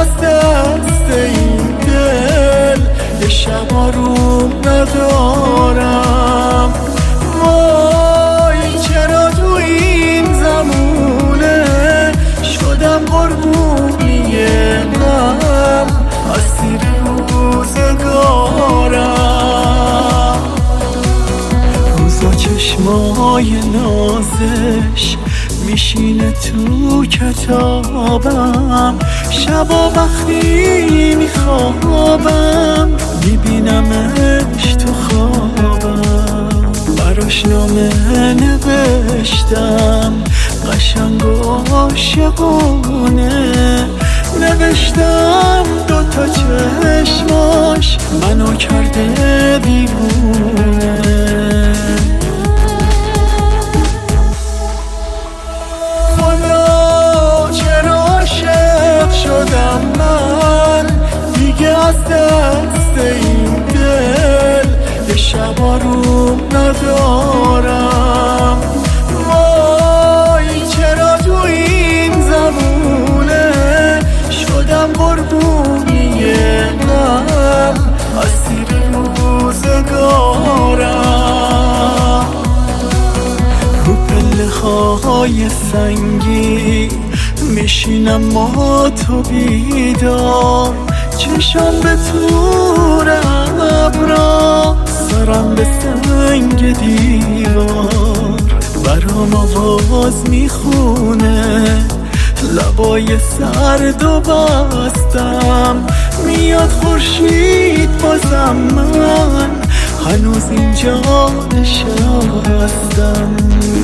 از دست این دل یه شب آروم ندارم. وای چرا تو این زمونه شدم قربونی غم، اسیر روزگارم. روزا چشمای نازش میشینه تو کتابم، شبا وقتی میخوابم میبینمش تو خوابم. براش نامه نوشتم قشنگ و عاشقونه، نوشتم دوتا چشماش منو کرده دیوونه. شدم من دیگه از دست این دل یه شب آروم ندارم. وای چرا تو این زمونه شدم قربونی غم، اسیر روزگارم. رو پله های سنگی میشینم ما تو بیدار، چشم به تور ابرا، سرم به سنگ دیوار. برام آواز میخونه لبای سرد و بستم، میاد خورشید بازم من هنوز اینجا نشستم.